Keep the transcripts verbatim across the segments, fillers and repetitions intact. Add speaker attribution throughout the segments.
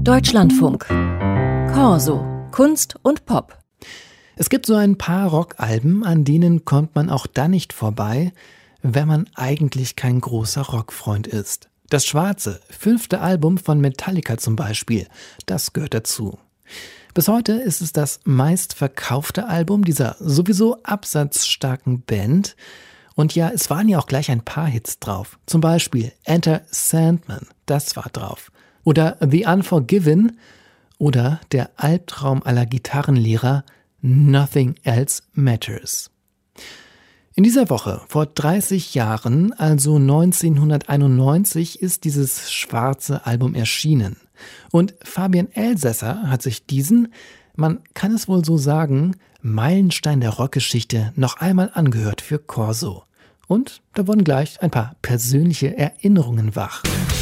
Speaker 1: Deutschlandfunk. Corso. Kunst und Pop.
Speaker 2: Es gibt so ein paar Rockalben, an denen kommt man auch dann nicht vorbei, wenn man eigentlich kein großer Rockfreund ist. Das schwarze, fünfte Album von Metallica zum Beispiel, das gehört dazu. Bis heute ist es das meistverkaufte Album dieser sowieso absatzstarken Band. Und ja, es waren ja auch gleich ein paar Hits drauf. Zum Beispiel Enter Sandman, das war drauf. Oder The Unforgiven oder der Albtraum aller Gitarrenlehrer Nothing Else Matters. In dieser Woche, vor dreißig Jahren, also neunzehnhunderteinundneunzig, ist dieses schwarze Album erschienen. Und Fabian Elsässer hat sich diesen, man kann es wohl so sagen, Meilenstein der Rockgeschichte noch einmal angehört für Corso. Und da wurden gleich ein paar persönliche Erinnerungen wach.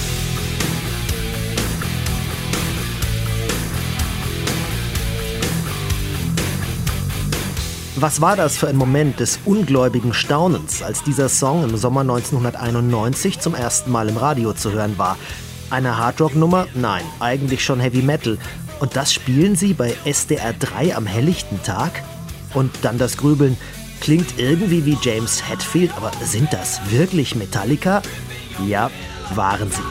Speaker 3: Was war das für ein Moment des ungläubigen Staunens, als dieser Song im Sommer neunzehnhunderteinundneunzig zum ersten Mal im Radio zu hören war? Eine Hardrock-Nummer? Nein, eigentlich schon Heavy Metal. Und das spielen sie bei S D R drei am helllichten Tag? Und dann das Grübeln. Klingt irgendwie wie James Hetfield, aber sind das wirklich Metallica? Ja, waren sie.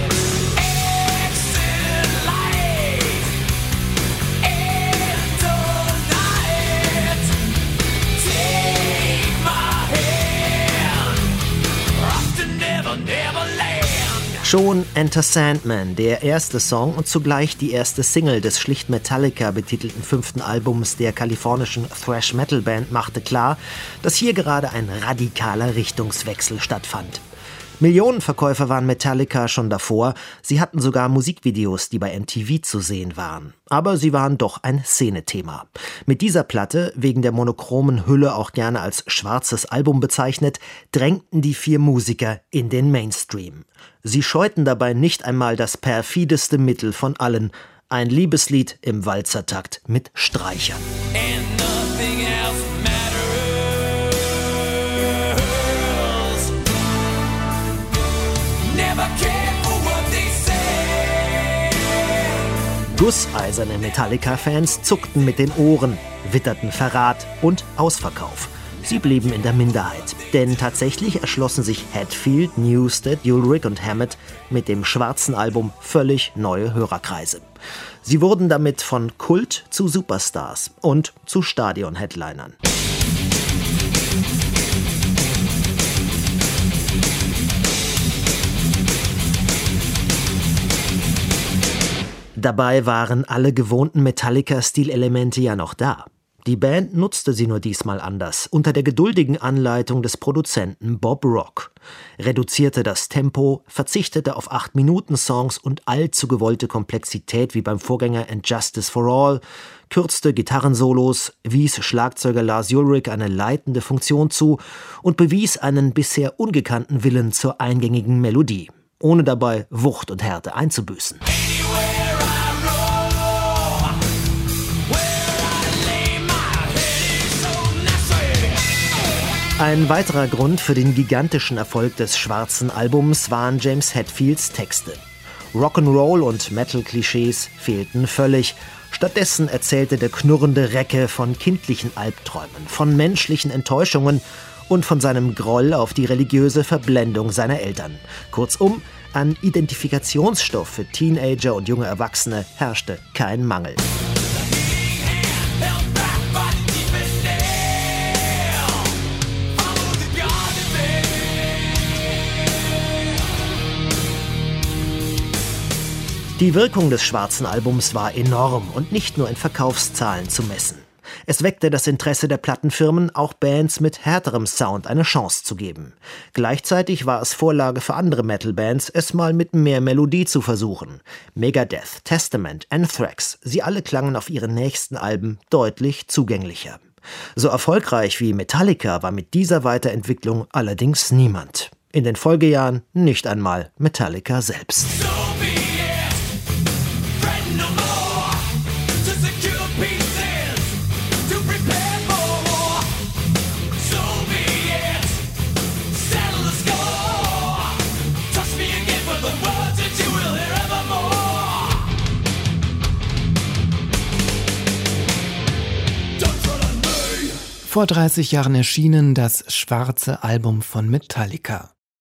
Speaker 3: Schon Enter Sandman, der erste Song und zugleich die erste Single des schlicht Metallica betitelten fünften Albums der kalifornischen Thrash-Metal-Band, machte klar, dass hier gerade ein radikaler Richtungswechsel stattfand. Millionenverkäufer waren Metallica schon davor, sie hatten sogar Musikvideos, die bei M T V zu sehen waren. Aber sie waren doch ein Szenethema. Mit dieser Platte, wegen der monochromen Hülle auch gerne als schwarzes Album bezeichnet, drängten die vier Musiker in den Mainstream. Sie scheuten dabei nicht einmal das perfideste Mittel von allen, ein Liebeslied im Walzertakt mit Streichern. Gusseiserne Metallica-Fans zuckten mit den Ohren, witterten Verrat und Ausverkauf. Sie blieben in der Minderheit, denn tatsächlich erschlossen sich Hetfield, Newsted, Ulrich und Hammett mit dem schwarzen Album völlig neue Hörerkreise. Sie wurden damit von Kult zu Superstars und zu Stadion-Headlinern. Dabei waren alle gewohnten Metallica-Stilelemente ja noch da. Die Band nutzte sie nur diesmal anders, unter der geduldigen Anleitung des Produzenten Bob Rock. Reduzierte das Tempo, verzichtete auf acht Minuten Songs und allzu gewollte Komplexität wie beim Vorgänger And Justice for All, kürzte Gitarrensolos, wies Schlagzeuger Lars Ulrich eine leitende Funktion zu und bewies einen bisher ungekannten Willen zur eingängigen Melodie, ohne dabei Wucht und Härte einzubüßen. Ein weiterer Grund für den gigantischen Erfolg des schwarzen Albums waren James Hetfields Texte. Rock'n'Roll und Metal-Klischees fehlten völlig. Stattdessen erzählte der knurrende Recke von kindlichen Albträumen, von menschlichen Enttäuschungen und von seinem Groll auf die religiöse Verblendung seiner Eltern. Kurzum, an Identifikationsstoff für Teenager und junge Erwachsene herrschte kein Mangel. Die Wirkung des schwarzen Albums war enorm und nicht nur in Verkaufszahlen zu messen. Es weckte das Interesse der Plattenfirmen, auch Bands mit härterem Sound eine Chance zu geben. Gleichzeitig war es Vorlage für andere Metal-Bands, es mal mit mehr Melodie zu versuchen. Megadeth, Testament, Anthrax, sie alle klangen auf ihren nächsten Alben deutlich zugänglicher. So erfolgreich wie Metallica war mit dieser Weiterentwicklung allerdings niemand. In den Folgejahren nicht einmal Metallica selbst.
Speaker 2: Vor dreißig Jahren erschienen das schwarze Album von Metallica.